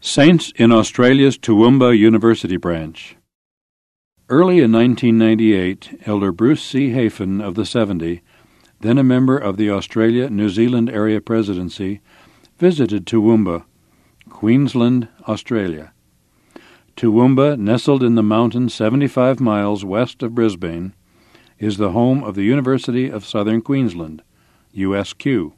Saints in Australia's Toowoomba University Branch. Early in 1998, Elder Bruce C. Hafen of the 70, then a member of the Australia-New Zealand Area Presidency, visited Toowoomba, Queensland, Australia. Toowoomba, nestled in the mountains 75 miles west of Brisbane, is the home of the University of Southern Queensland, USQ.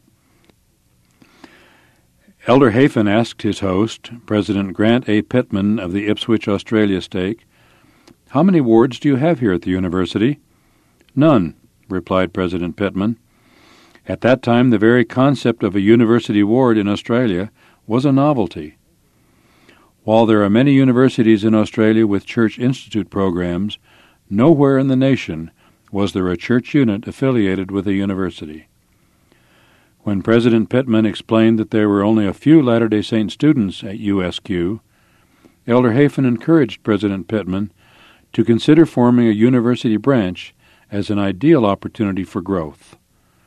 Elder Hafen asked his host, President Grant A. Pittman of the Ipswich, Australia stake, "How many wards do you have here at the university?" "None," replied President Pittman. At that time, the very concept of a university ward in Australia was a novelty. While there are many universities in Australia with Church Institute programs, nowhere in the nation was there a church unit affiliated with a university. When President Pittman explained that there were only a few Latter-day Saint students at USQ, Elder Hafen encouraged President Pittman to consider forming a university branch as an ideal opportunity for growth.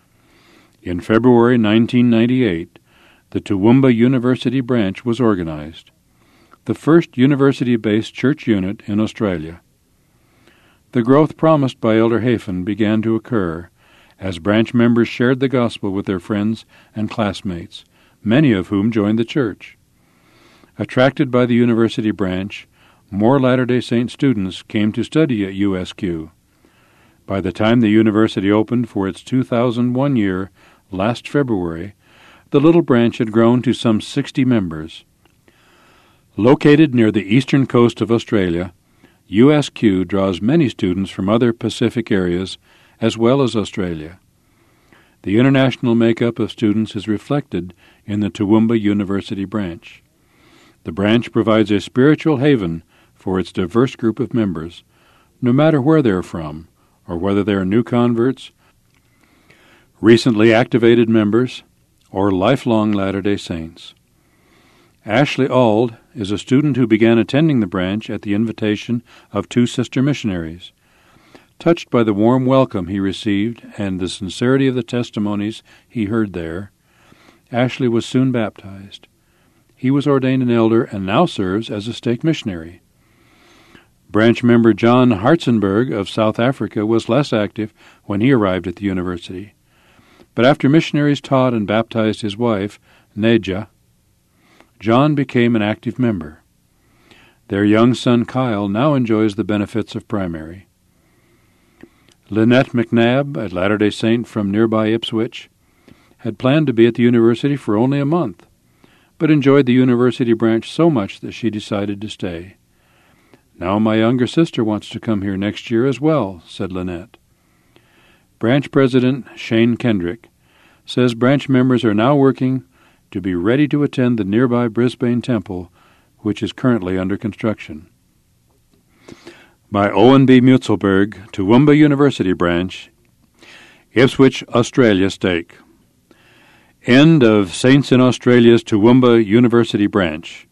In February 1998, the Toowoomba University branch was organized, the first university-based church unit in Australia. The growth promised by Elder Hafen began to occur as branch members shared the gospel with their friends and classmates, many of whom joined the church. Attracted by the university branch, more Latter-day Saint students came to study at USQ. By the time the university opened for its 2001 year, last February, the little branch had grown to some 60 members. Located near the eastern coast of Australia, USQ draws many students from other Pacific areas as well as Australia. The international makeup of students is reflected in the Toowoomba University branch. The branch provides a spiritual haven for its diverse group of members, no matter where they are from, or whether they are new converts, recently activated members, or lifelong Latter-day Saints. Ashley Auld is a student who began attending the branch at the invitation of two sister missionaries. Touched by the warm welcome he received and the sincerity of the testimonies he heard there, Ashley was soon baptized. He was ordained an elder and now serves as a stake missionary. Branch member John Hartzenberg of South Africa was less active when he arrived at the university. But after missionaries taught and baptized his wife, Neja, John became an active member. Their young son Kyle now enjoys the benefits of primary. Lynette McNabb, a Latter-day Saint from nearby Ipswich, had planned to be at the university for only a month, but enjoyed the university branch so much that she decided to stay. "Now my younger sister wants to come here next year as well," said Lynette. Branch President Shane Kendrick says branch members are now working to be ready to attend the nearby Brisbane Temple, which is currently under construction. By Owen B. Mutzelberg, Toowoomba University Branch, Ipswich, Australia stake. End of Saints in Australia's Toowoomba University Branch.